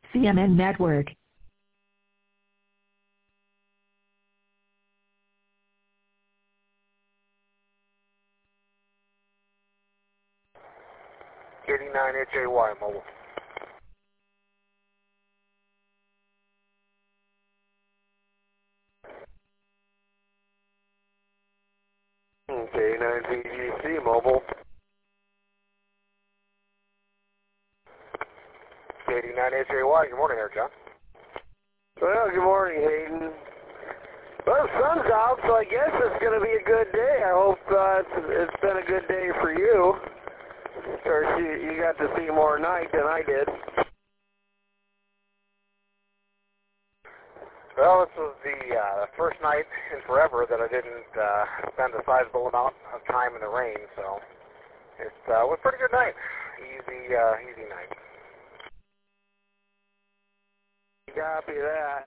CMN Network. HAY mobile. K9PGC mobile. 89 HAY. Good morning there, John. Well, good morning, Hayden. Well, the sun's out, so I guess it's going to be a good day. I hope it's been a good day for you. Of course, you got to see more night than I did. Well, this was the first night in forever that I didn't spend a sizable amount of time in the rain, so it was a pretty good night. Easy night. Copy that.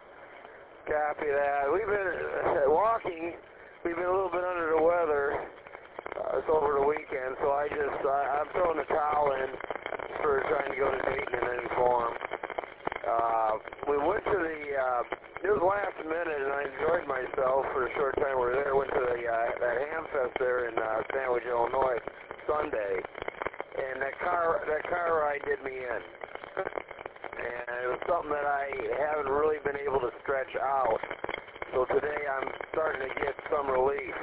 We've been walking. We've been a little bit under the weather. It's over the weekend, so I'm throwing the towel in for trying to go to Dayton and inform. We went to it was last minute, and I enjoyed myself for a short time we were there. Went to that ham fest there in Sandwich, Illinois, Sunday, and that car ride did me in. And it was something that I haven't really been able to stretch out. So today I'm starting to get some relief.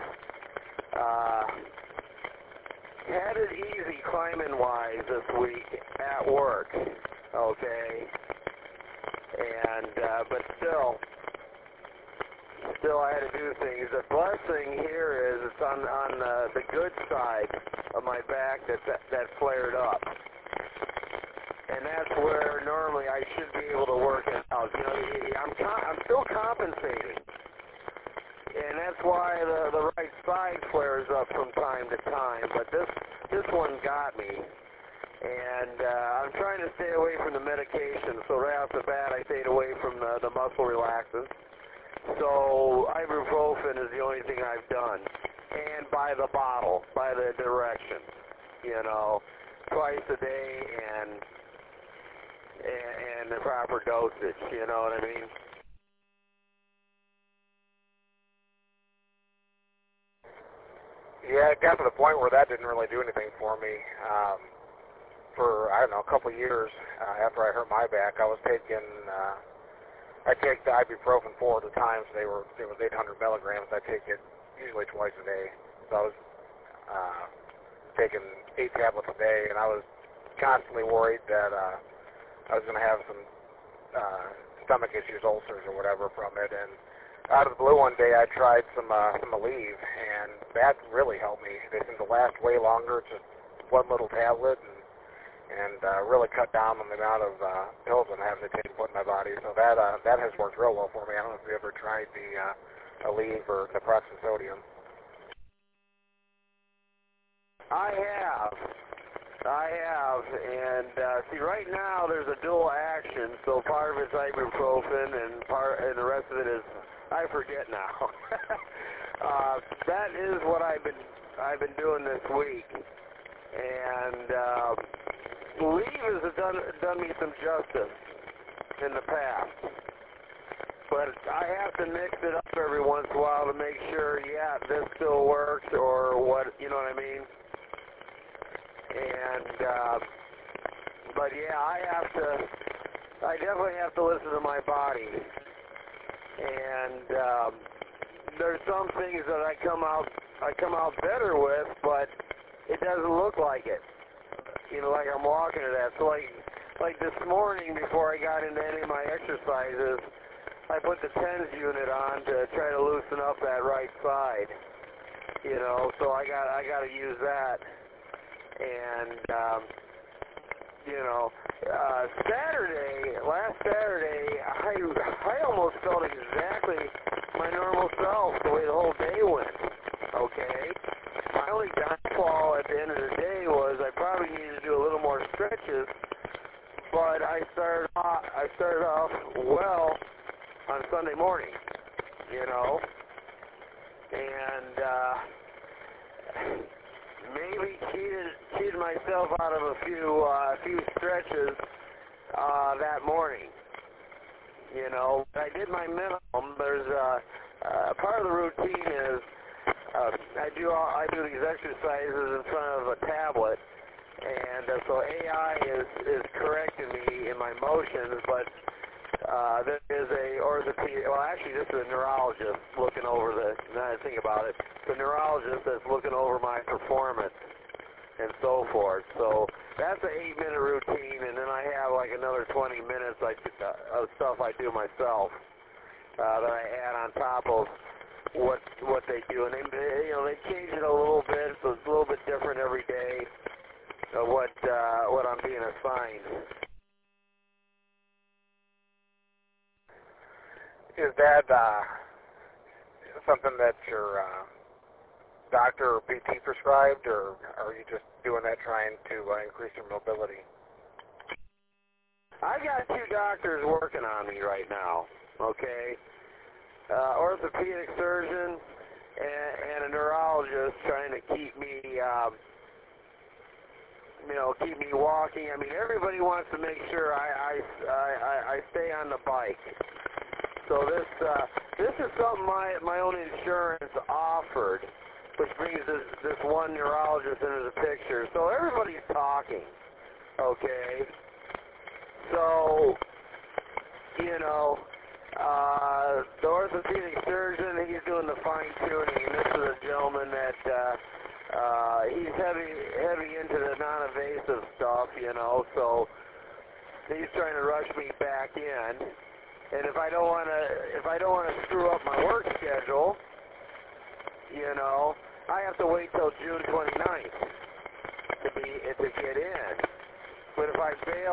Had it easy climbing-wise this week at work, okay? And, but still I had to do things. The blessing here is it's on the good side of my back that flared up. And that's where normally I should be able to work it out. You know, I'm still compensating. And that's why the right side flares up from time to time. But this one got me. And I'm trying to stay away from the medication. So right off the bat, I stayed away from the muscle relaxants. So ibuprofen is the only thing I've done. And by the bottle, by the direction. You know, twice a day and the proper dosage, you know what I mean? Yeah, it got to the point where that didn't really do anything for me. For, I don't know, a couple of years after I hurt my back, I was taking, I take the ibuprofen 4 at a time, so it was 800 milligrams. I take it usually twice a day. So I was taking 8 tablets a day, and I was constantly worried that I was going to have some stomach issues, ulcers or whatever from it. And out of the blue one day, I tried some Aleve, and that really helped me. They seem to last way longer, just one little tablet, and really cut down on the amount of pills I'm having to take to put in my body. So that has worked real well for me. I don't know if you ever tried the Aleve or the naproxen sodium. I have, and see, right now there's a dual action. So part of it's ibuprofen, and the rest of it is, I forget now. That is what I've been doing this week, and Aleve has done me some justice in the past. But I have to mix it up every once in a while to make sure, yeah, this still works, or what, you know what I mean? And, but yeah, I definitely have to listen to my body. And, there's some things that I come out better with, but it doesn't look like it. You know, like I'm walking to that. So like this morning before I got into any of my exercises, I put the TENS unit on to try to loosen up that right side. You know, so I got to use that. And, you know, last Saturday, I almost felt exactly my normal self the way the whole day went, okay? My only downfall at the end of the day was I probably needed to do a little more stretches, but I started off well on Sunday morning, you know, and maybe cheated myself out of a few stretches that morning. You know, I did my minimum. There's part of the routine is I do these exercises in front of a tablet, and so AI is correcting me in my motions, but there is a orthopedic, well actually this is a neurologist looking over now that I think about it, the neurologist that's looking over my performance and so forth. So that's an 8-minute routine, and then I have like another 20 minutes of stuff I do myself that I add on top of what they do, and they change it a little bit, so it's a little bit different every day of what I'm being assigned. Is that something that your doctor or PT prescribed, or are you just doing that trying to increase your mobility? I got 2 doctors working on me right now, okay? Orthopedic surgeon and a neurologist trying to keep me, keep me walking. I mean, everybody wants to make sure I stay on the bike. So this is something my own insurance offered, which brings this one neurologist into the picture. So everybody's talking, okay? So, the orthopedic surgeon, he's doing the fine-tuning. This is a gentleman that he's heavy into the non-invasive stuff, so he's trying to rush me back in. And if I don't want to screw up my work schedule, I have to wait till June 29th to get in. But if I bail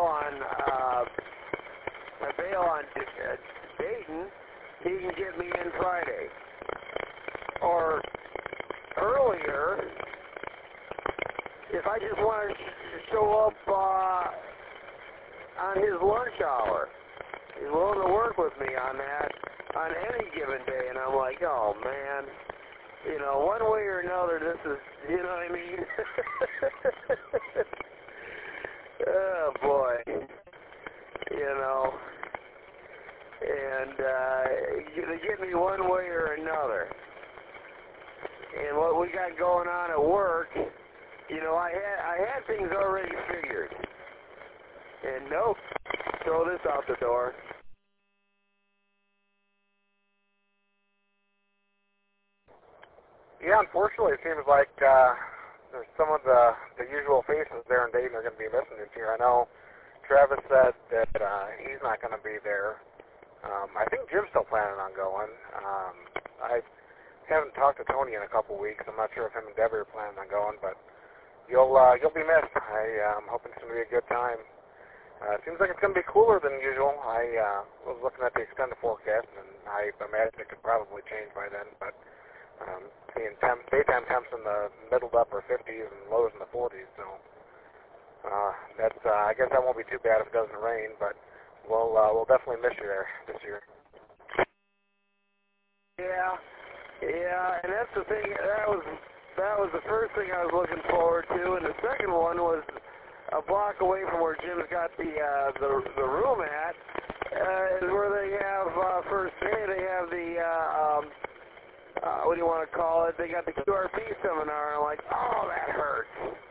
on Dayton, he can get me in Friday. Or earlier, if I just want to show up on his lunch hour, he's willing to work with me on that on any given day. And I'm like, oh man, one way or another, this is, you know what I mean? Oh boy, and they get me one way or another. And what we got going on at work, I had things already figured. And nope, throw this out the door. Yeah, unfortunately, it seems like there's some of the usual faces there in Dayton are going to be missing this year. I know Travis said that he's not going to be there. I think Jim's still planning on going. I haven't talked to Tony in a couple weeks. I'm not sure if him and Debbie are planning on going, but you'll be missed. I'm hoping it's going to be a good time. It seems like it's going to be cooler than usual. I was looking at the extended forecast, and I imagine it could probably change by then, but seeing daytime temps in the middle to upper 50s and lows in the 40s, so that's I guess that won't be too bad if it doesn't rain, but we'll definitely miss you there this year. Yeah, and that's the thing. That was the first thing I was looking forward to, and the second one was a block away from where Jim's got the room at, is where they have first day. They have the what do you want to call it? They got the QRP seminar. And I'm like, oh, that hurts.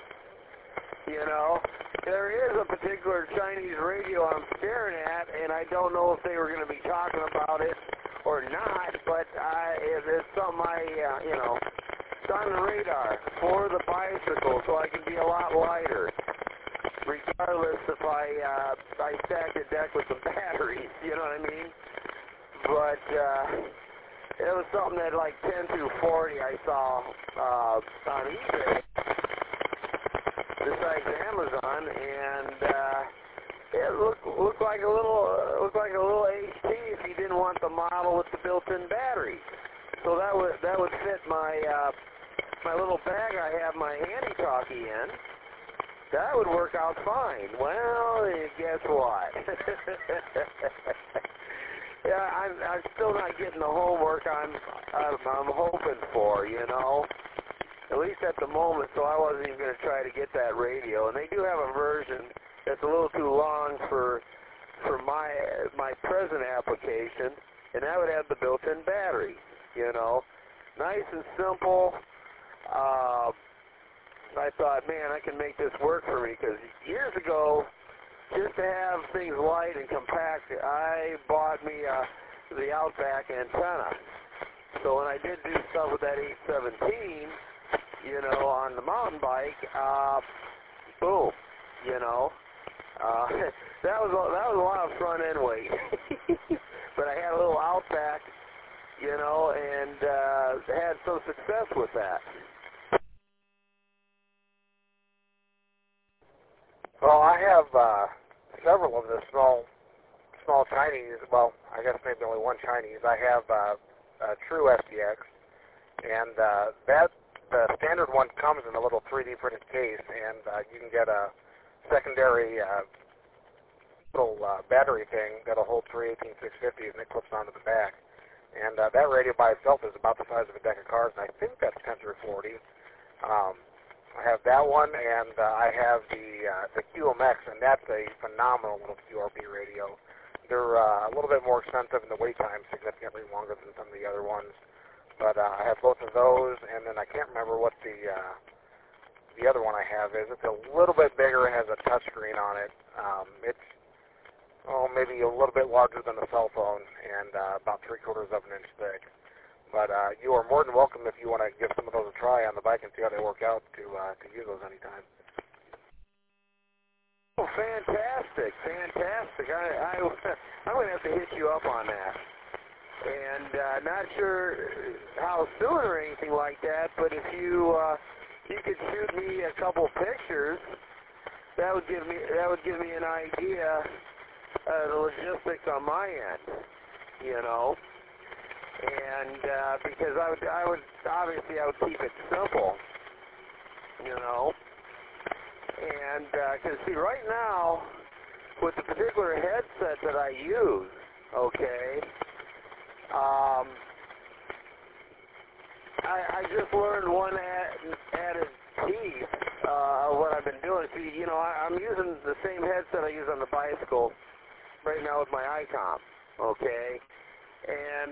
There is a particular Chinese radio I'm staring at, and I don't know if they were going to be talking about it or not, but it's something it's on the radar for the bicycle, so I can be a lot lighter, regardless if I stack the deck with some batteries, you know what I mean? But it was something that like 10 through 40 I saw on eBay, besides Amazon, and it looked like a little HT if you didn't want the model with the built-in battery. So that would fit my my little bag I have my handy-talkie in. That would work out fine. Well, guess what? Yeah, I'm still not getting the homework I'm hoping for, At least at the moment, so I wasn't even going to try to get that radio. And they do have a version that's a little too long for my present application, and that would have the built-in battery. You know, nice and simple. I thought, man, I can make this work for me, because years ago, just to have things light and compact, I bought me the Outback antenna. So when I did do stuff with that 817, you know, on the mountain bike, boom, you know, that was a lot of front end weight. But I had a little Outback, you know, and had some success with that. Well, I have several of the small Chinese. Well, I guess maybe only one Chinese. I have a True SDX, and the standard one comes in a little 3D printed case, and you can get a secondary little battery thing that'll hold 3 18650s, and it clips onto the back. And that radio by itself is about the size of a deck of cards, and I think that's 10 through 40. I have that one, and I have the QMX, and that's a phenomenal little QRP radio. They're a little bit more expensive, and the wait time is significantly longer than some of the other ones. But I have both of those, and then I can't remember what the other one I have is. It's a little bit bigger and has a touch screen on it. It's maybe a little bit larger than a cell phone, and about 3/4 of an inch thick. But you are more than welcome if you want to give some of those a try on the bike and see how they work out to use those anytime. Oh, fantastic, fantastic. I'm going to have to hit you up on that. And not sure how soon or anything like that, but if you could shoot me a couple pictures, that would give me an idea of the logistics on my end, you know. And because I would keep it simple, you know. And because see, right now with the particular headset that I use, okay, I just learned one added piece of what I've been doing. See, you know, I'm using the same headset I use on the bicycle right now with my ICOM, okay. And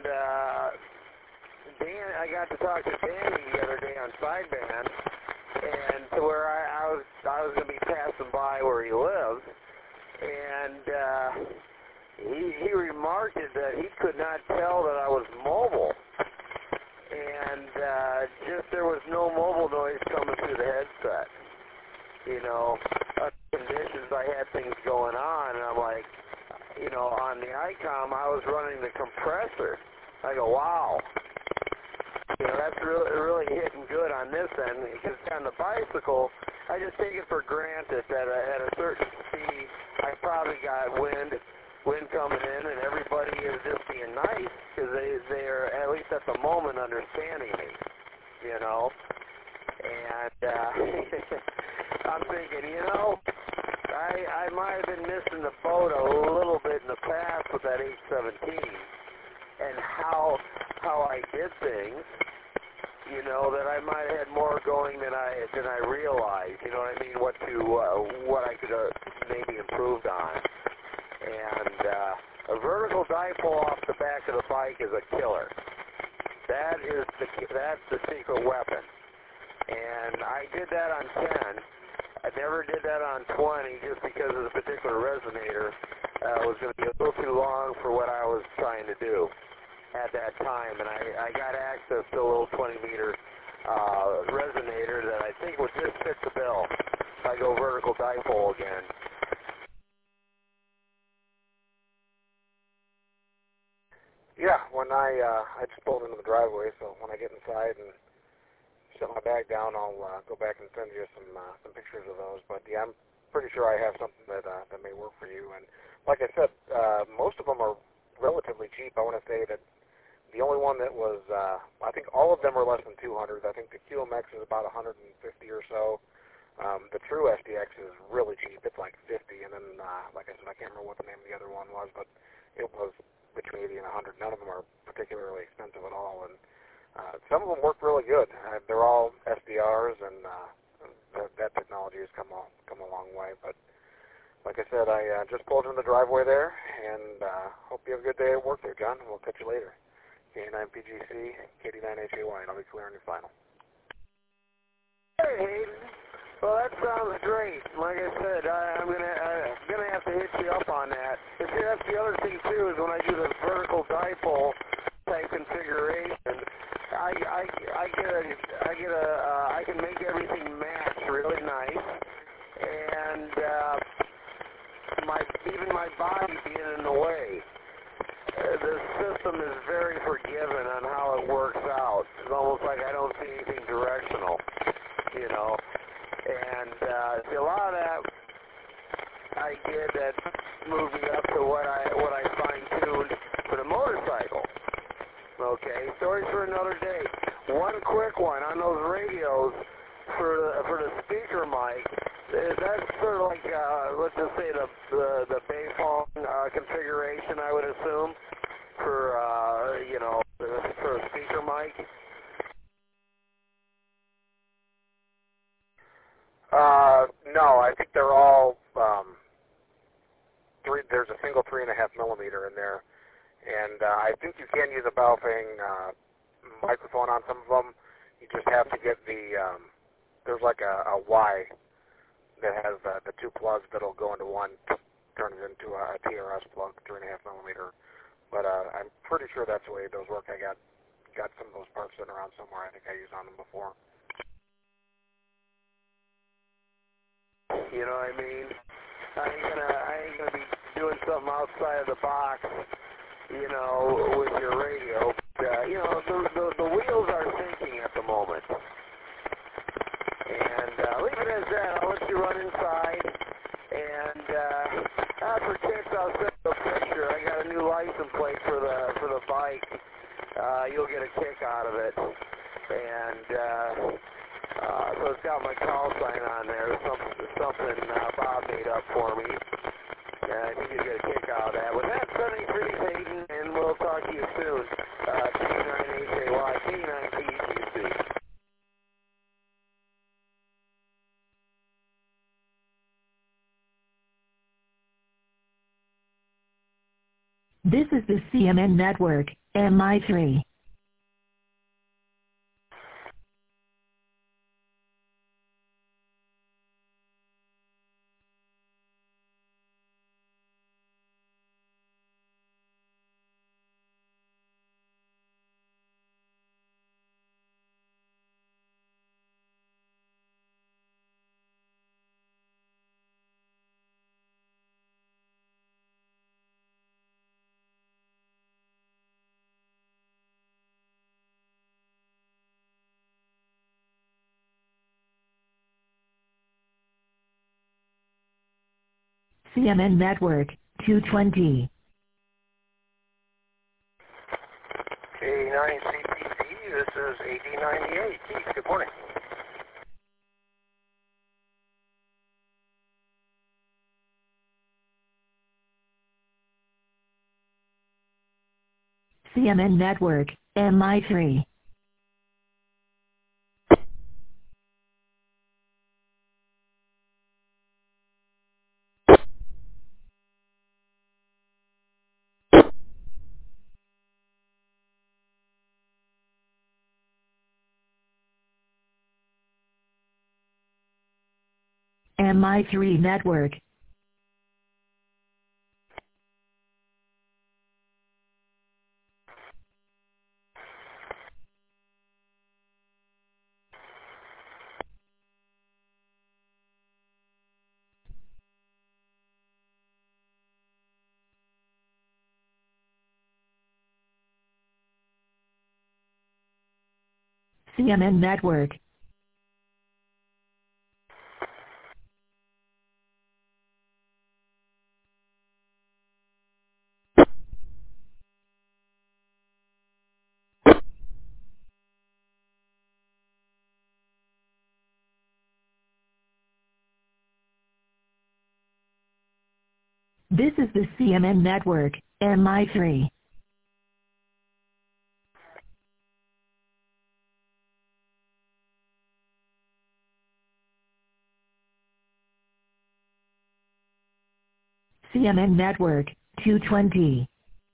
Dan, I got to talk to Danny the other day on Sideband, and to where I was going to be passing by where he lives, and he remarked that he could not tell that I was mobile, and just there was no mobile noise coming through the headset. You know, conditions I had things going on, and I'm like, you know, on the ICOM, I was running the compressor. I go, wow. You know, that's really hitting good on this end, because on the bicycle, I just take it for granted that at a certain speed, I probably got wind coming in, and everybody is just being nice, because they are, at least at the moment, understanding me, you know. And I'm thinking, you know, I might have been missing the boat a little bit in the past with that 817 and how I did things, you know, that I might have had more going than I realized, you know what I mean, what I could maybe improved on. And a vertical dipole off the back of the bike is a killer. That's the secret weapon. And I did that on 10. I never did that on 20 just because of the particular resonator was going to be a little too long for what I was trying to do at that time. And I got access to a little 20-meter resonator that I think would just fit the bill if I go vertical dipole again. Yeah, when I just pulled into the driveway, so when I get inside and set my bag down, I'll go back and send you some pictures of those. But yeah, I'm pretty sure I have something that may work for you. And like I said, most of them are relatively cheap. I want to say that the only one that was, I think all of them are less than 200. I think the QMX is about 150 or so. The True SDX is really cheap. It's like 50. And then, like I said, I can't remember what the name of the other one was, but it was between 80 and 100. None of them are particularly expensive at all. And some of them work really good. They're all SDRs, and that technology has come a long way. But like I said, I just pulled in the driveway there, and hope you have a good day at work there, John. We'll catch you later. K9PGC, KD9HAY, and I'll be clearing your final. Hey, Hayden. Well, that sounds great. Like I said, I'm gonna have to hit you up on that. See, that's the other thing too, is when I do the vertical dipole type configuration, I can make everything match really nice, and even my body being in the way. The system is very forgiving on how it works out. It's almost like I don't see anything directional, you know. And see, a lot of that I did that moved me up to what I fine-tuned for the motorcycle. Okay, stories for another day. One quick one on those radios for the speaker mic. That's sort of like let's just say the Bayphone configuration, I would assume, for you know, for a speaker mic. No, I think they're all there's a single 3.5 millimeter in there, and I think you can use a Baofeng microphone on some of them. You just have to get the there's like a Y that has the two plugs that'll go into one, turn it into a TRS plug, 3.5 millimeter. But I'm pretty sure that's the way those work. I got some of those parts sitting around somewhere. I think I used on them before. You know what I mean? I ain't gonna be doing something outside of the box, you know, with your radio. You know, the wheels are thinking at the moment. And leave it as that. I'll let you run inside. And for kicks, I'll send you a picture. I got a new license plate for the bike. You'll get a kick out of it. And so it's got my call sign on there. Something Bob made up for me. I think you'll get a kick out of that. With that, 73 Hayden, and we'll talk to you soon. K9HAY, K9PGC. This is the CMN Network, MI3. CMN Network, 220. K9CPT, this is AD98. Keith, good morning. CMN Network, MI3. MI3 Network. CMN Network. This is the CMN Network, MI3. CMN Network, 220.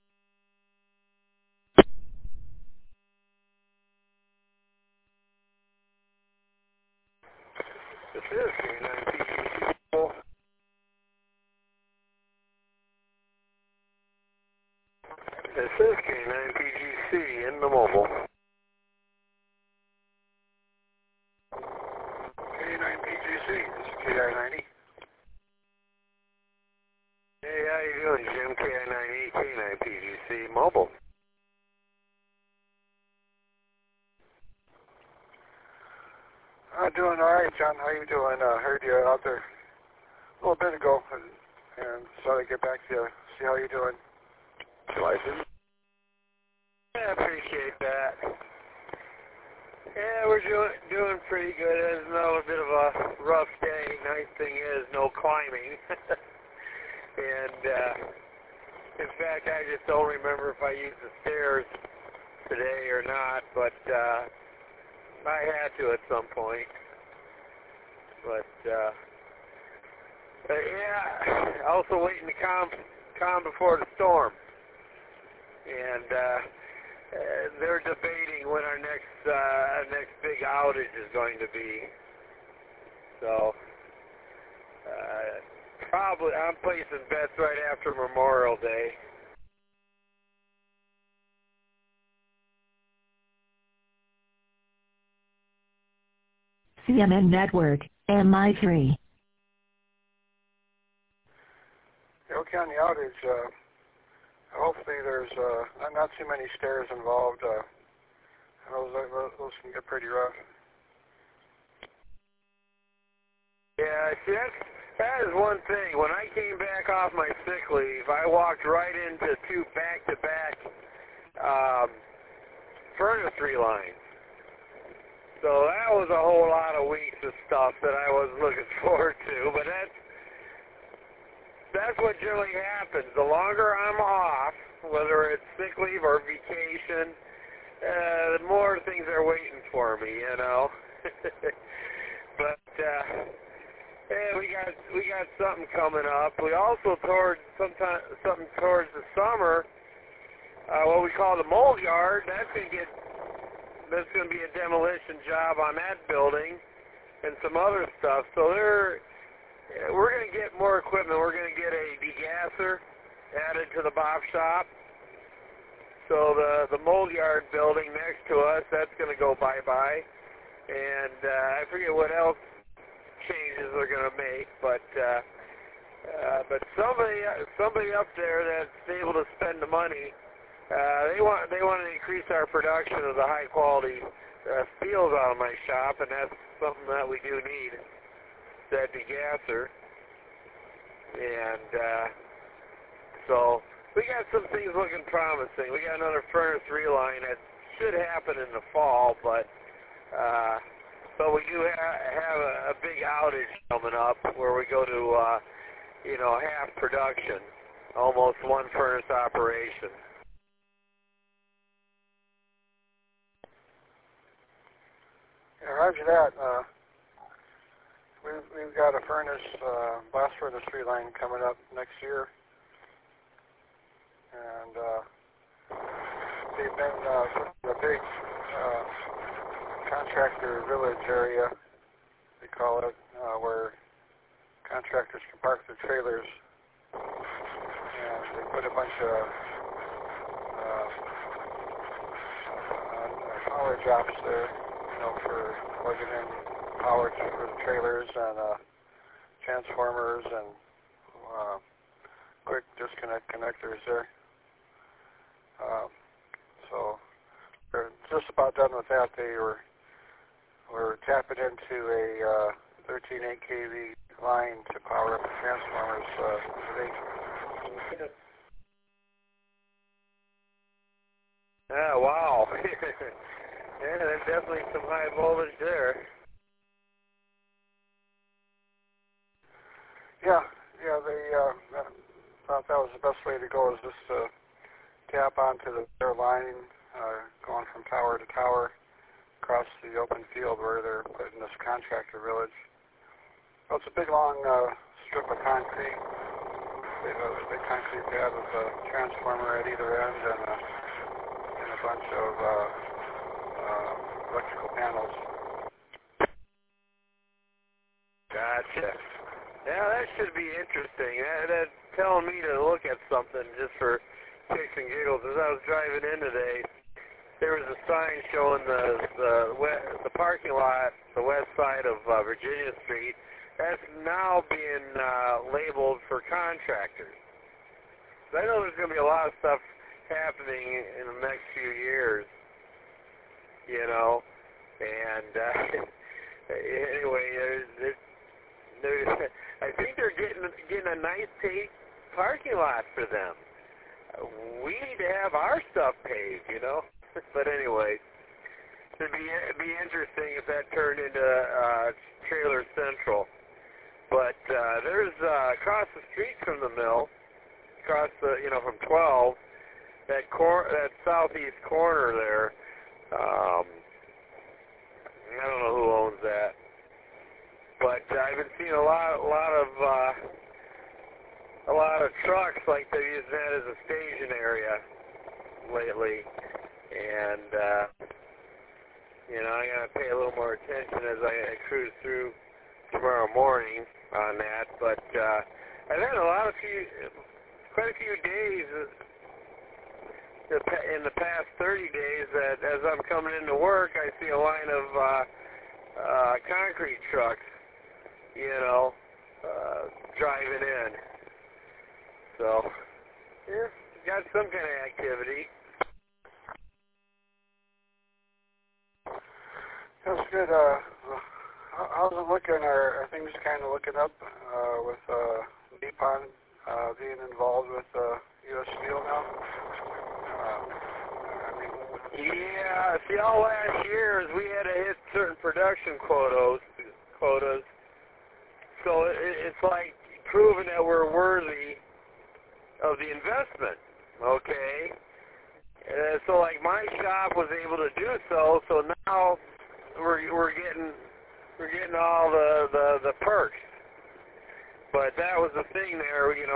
This is K9PGC. This is K9PGC in the mobile. K9PGC, this is KI90. Hey, how you doing, Jim? KI90, K9PGC mobile. I'm doing all right, John. How you doing? Heard you out there a little bit ago, and so I get back to you, see how you're doing. License? Yeah, I appreciate that. Yeah, we're doing pretty good. It's another bit of a rough day. Nice thing is, no climbing. And, in fact, I just don't remember if I used the stairs today or not, but, I had to at some point. But yeah, also waiting to calm before the storm. And they're debating when our next big outage is going to be. So probably I'm placing bets right after Memorial Day. CMN Network, MI3. Okay, on the outage, hopefully there's not too many stairs involved. Those can get pretty rough. Yeah, see, that is one thing. When I came back off my sick leave, I walked right into two back-to-back furnace relines. So that was a whole lot of weeks of stuff that I was looking forward to. But that's what generally happens. The longer I'm off, whether it's sick leave or vacation, the more things are waiting for me, you know. But yeah, we got something coming up. We also something towards the summer, what we call the mold yard. That's going to be a demolition job on that building and some other stuff. So we're going to get more equipment. We're going to get a degasser added to the BOP shop. So the mold yard building next to us, that's going to go bye-bye. And I forget what else changes they're going to make, but somebody up there that's able to spend the money. They want to increase our production of the high quality steels out of my shop, and that's something that we do need, that degasser. And so we got some things looking promising. We got another furnace reline that should happen in the fall, but we do have a big outage coming up where we go to half production, almost one furnace operation. Yeah, roger that. We've got a blast furnace reline coming up next year, and they've been a big contractor village area, they call it, where contractors can park their trailers, and they put a bunch of power drops there, for plugging in power for the trailers and transformers and quick disconnect connectors there. So they're just about done with that. We're tapping into a 13.8 kV line to power up the transformers today. Oh, wow. Yeah, there's definitely some high voltage there. Yeah, they thought that was the best way to go, is just to tap onto their line, going from tower to tower across the open field where they're putting this contractor village. Well, it's a big long strip of concrete. big concrete pad with a transformer at either end and a bunch of electrical panels. Gotcha. Yeah, that should be interesting. That's telling me to look at something just for kicks and giggles. As I was driving in today, there was a sign showing the parking lot, the west side of Virginia Street. That's now being labeled for contractors. So I know there's going to be a lot of stuff happening in the next few years, you know. And anyway, I think they're getting a nice paved parking lot for them. We need to have our stuff paved, you know. But anyway, it'd be interesting if that turned into Trailer Central. But there's across the street from the mill, across the from 12, that southeast corner there. I don't know who owns that, but I've been seeing a lot of trucks like they're using that as a staging area lately, and I gotta pay a little more attention as I cruise through tomorrow morning on that. But I've had quite a few days in the past 30 days that as I'm coming into work, I see a line of concrete trucks, driving in. So, yeah, got some kind of activity. That's good. How's it looking? Are things kind of looking up with Nippon being involved with U.S. Steel now? Yeah, see, all last year we had to hit certain production quotas. So it's like proving that we're worthy of the investment, okay? So like my shop was able to do so now we're getting all the perks. But that was the thing there, we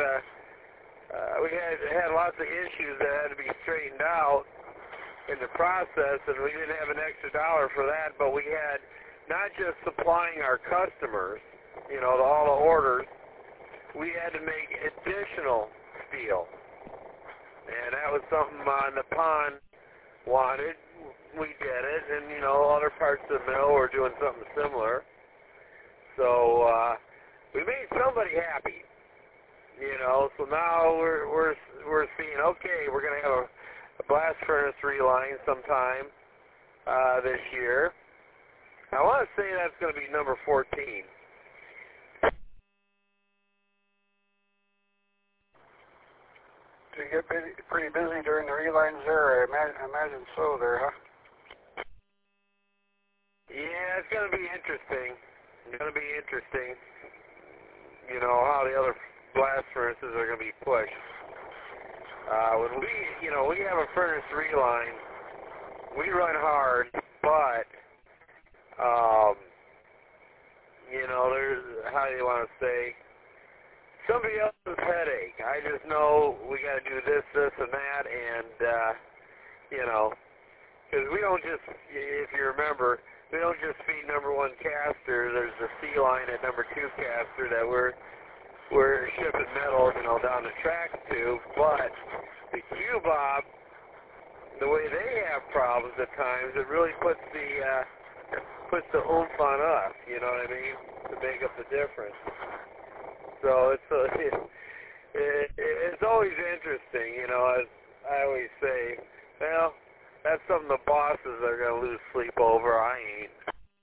had lots of issues that had to be straightened out in the process, and we didn't have an extra dollar for that, but we had not just supplying our customers, all the orders, we had to make additional steel. And that was something Nippon wanted. We did it, and other parts of the mill were doing something similar. So we made somebody happy, So now we're seeing, okay, we're going to have a blast furnace reline sometime this year. I want to say that's going to be number 14. Do you get pretty busy during the relines there? I imagine so there, huh? Yeah, it's going to be interesting. How the other blast furnaces are going to be pushed. When we have a furnace reline, we run hard, but, there's, how do you want to say, somebody else's headache. I just know we got to do this, and that, and, because we don't just, if you remember, we don't just feed number 1 caster. There's the C line at number 2 caster that we're shipping metal, down the tracks to, but the Q-Bob, the way they have problems at times, it really puts the oomph on us, you know what I mean, to make up the difference. So it's always interesting, as I always say, well, that's something the bosses are going to lose sleep over. I ain't.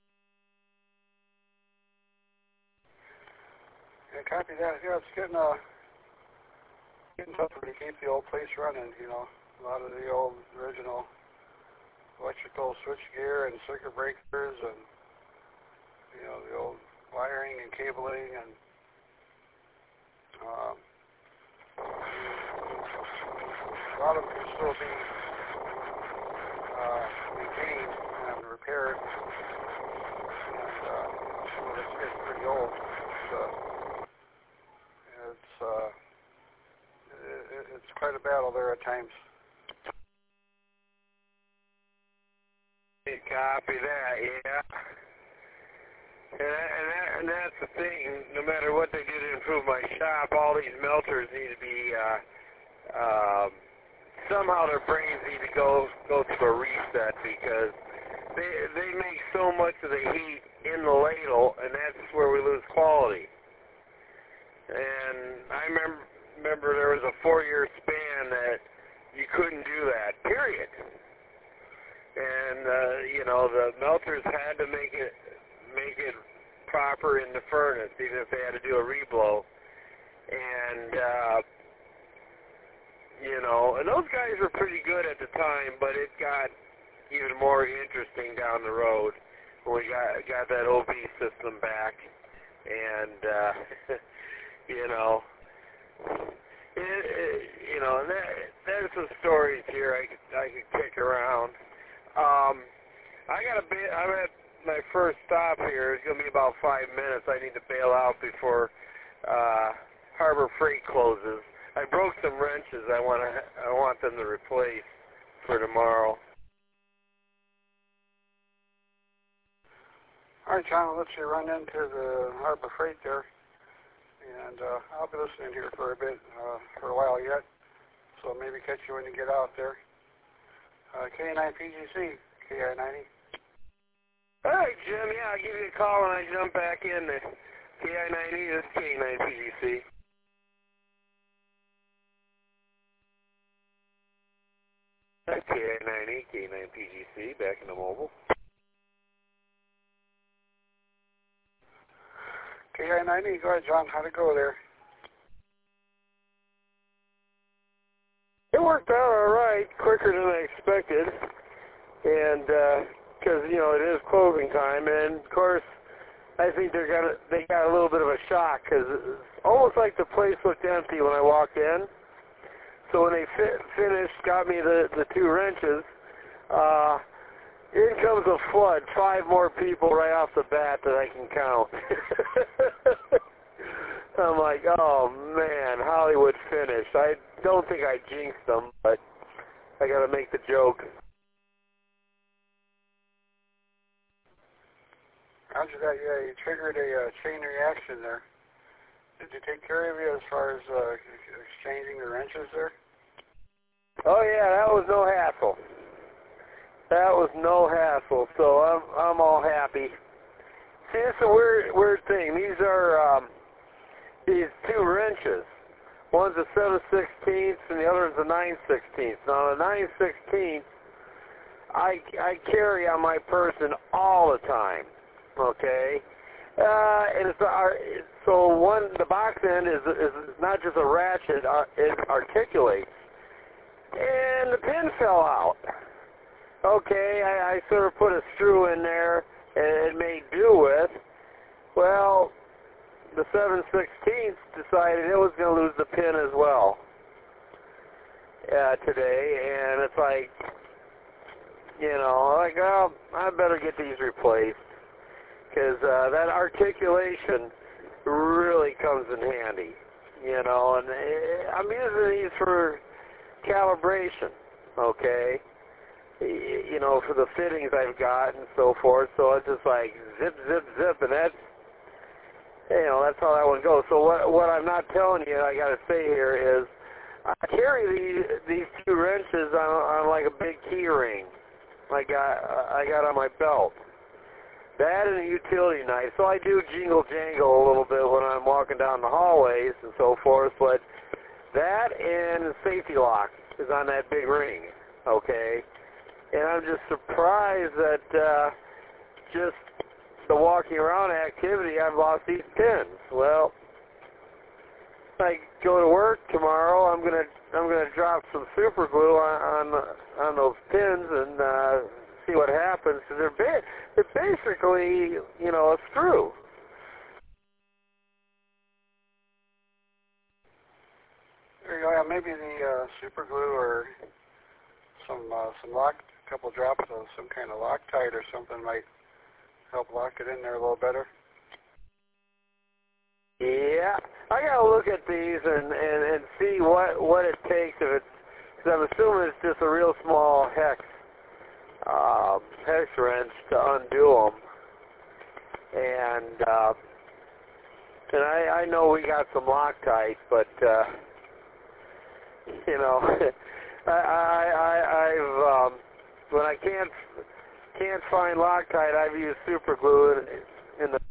Yeah, copy that. Yeah, it's getting tougher to keep the old place running, A lot of the old original electrical switchgear and circuit breakers and, the old wiring and cabling and a lot of them can still be maintained and repaired, and some of it's getting pretty old. It's It's quite a battle there at times. Copy that, yeah. And that's the thing. No matter what they do to improve my shop, all these melters need to be somehow their brains need to go through a reset, because they make so much of the heat in the ladle, and that's where we lose quality. And I remember there was a 4-year span that you couldn't do that, period. And the melters had to make it proper in the furnace, even if they had to do a reblow. And and those guys were pretty good at the time, but it got even more interesting down the road when we got that OB system back. And there's some stories here I could kick around. I'm at my first stop here. It's going to be about 5 minutes. I need to bail out before Harbor Freight closes. I broke some wrenches. I want them to replace for tomorrow. All right, John, I'll let you run into the Harbor Freight there. And I'll be listening here for a bit, for a while yet. So maybe catch you when you get out there. K9PGC, KI90. All right, Jim. Yeah, I'll give you a call when I jump back in. The KI90 is K9PGC. KI90, K9PGC, back in the mobile. KI90, go ahead, John. How'd it go there? It worked out all right, quicker than I expected, and because it is closing time, and of course I think they got a little bit of a shock, because it's almost like the place looked empty when I walked in. So when they finished, got me the 2 wrenches, in comes a flood, 5 more people right off the bat that I can count. I'm like, oh man, Hollywood finished. I don't think I jinxed them, but I got to make the joke. Roger that. Yeah, you triggered a chain reaction there. Did you take care of it as far as exchanging the wrenches there? Oh yeah, that was no hassle. That was no hassle. So I'm all happy. See, it's a weird thing. These are these 2 wrenches. One's a 7/16 and the other is a 9/16. Now the 9/16 I carry on my person all the time. Okay. And the box end is not just a ratchet, it articulates. And the pin fell out. Okay, I sort of put a screw in there and it made do with. Well, the 7/16 decided it was going to lose the pin as well today, and it's like, oh, I better get these replaced. Because that articulation really comes in handy, and I'm using these for calibration, okay, for the fittings I've got and so forth, so it's just like zip, zip, zip, and that's how that one goes. So what I'm not telling you, I got to say here is, I carry these 2 wrenches on like a big key ring I got on my belt. That and a utility knife. So I do jingle jangle a little bit when I'm walking down the hallways and so forth, but that and safety lock is on that big ring, okay? And I'm just surprised that just the walking around activity, I've lost these pins. Well, if I go to work tomorrow, I'm gonna drop some super glue on those pins and see what happens. So they're basically, a screw. There you go. Yeah, maybe the super glue or some lock, a couple drops of some kind of Loctite or something might help lock it in there a little better. Yeah, Yeah, I gotta look at these and see what it takes if it's, because I'm assuming it's just a real small hex wrench to undo them. And I know we got some Loctite, but you know, I've when I can't find Loctite, I've used super glue in the